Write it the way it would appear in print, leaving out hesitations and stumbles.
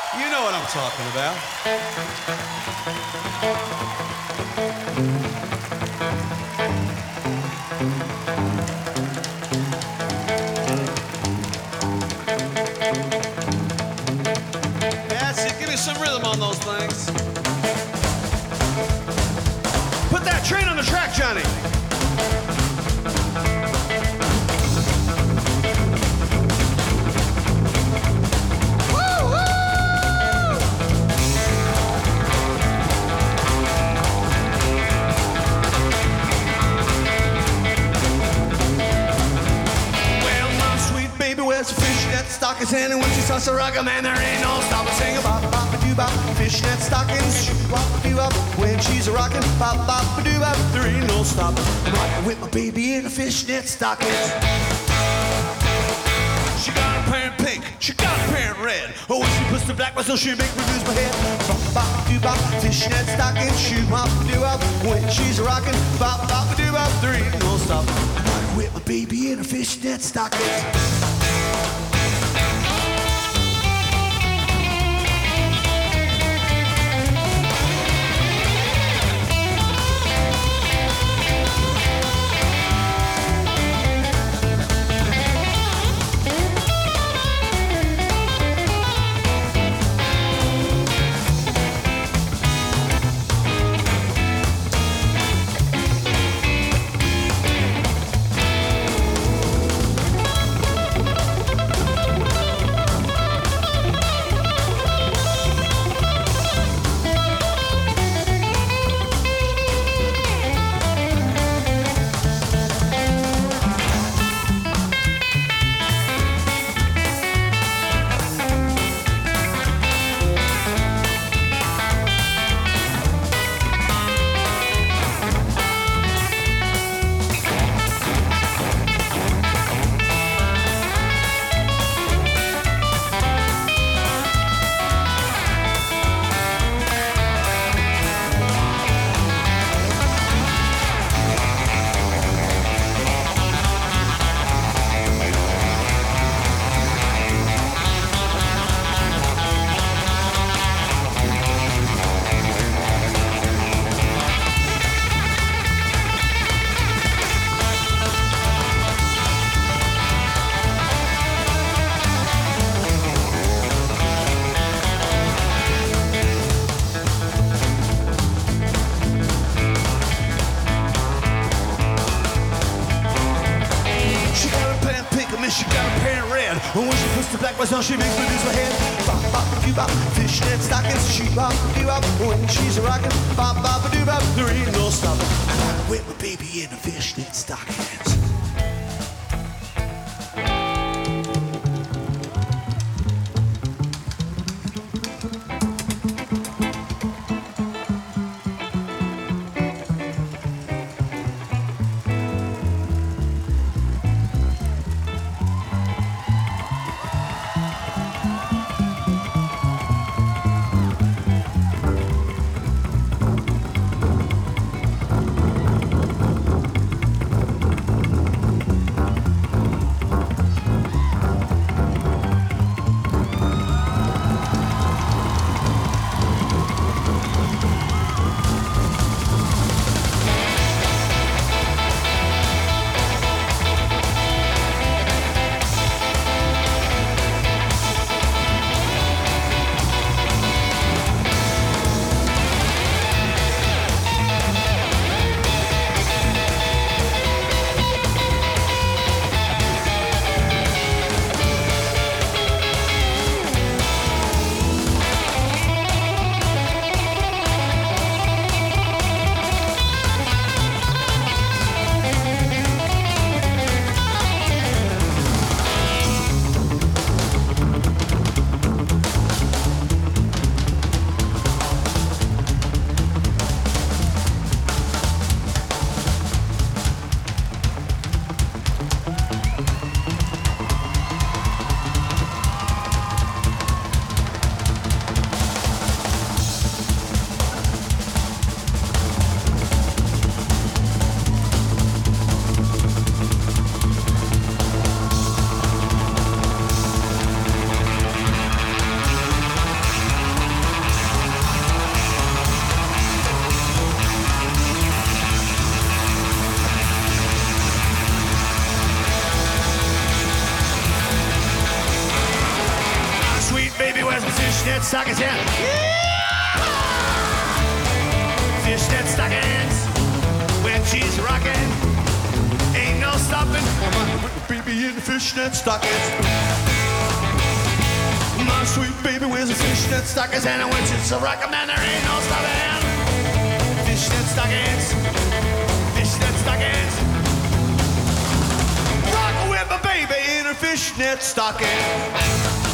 You know what I'm talking about. That's it. Give me some rhythm on those things. Put that train on the track, Johnny. Wears a fishnet stockings, and when she starts to rock a man, there ain't no stopping. Sing a bop bop a doo bop, fishnet stockings, shoot bop a doo bop. When she's a rockin', bop bop a doo bop, there ain't no stopping. I'm rockin' with my baby in a fishnet stockings. She got a pair in pink, she got a pair in red. Oh, when she puts the black one, so she make me lose my head. Bop bop a doo bop, fishnet stockings, shoot bop a doo bop. When she's a rockin', bop bop a doo bop, there ain't no stopping. I'm rockin' with my baby in a fishnet stockings. She got a pair of red. And when she puts the black ones on, she makes me lose my head. Bop, bop, doo bop, fishnet stockings, shoot bop, doo bop. When she's a rockin', bop, bop, doo bop, there ain't no stopping. I'm with my baby in the fishnet stockings. wears my fishnet stockings, yeah. Fishnet stockings when she's rocking. Ain't no stopping. My baby in the fishnet stockings. My sweet baby wears a fishnet stockings, and when she's a rockin', man, there ain't no stopping. Fishnet stockings, fishnet stockings. Rockin' with my baby in her fishnet stockings.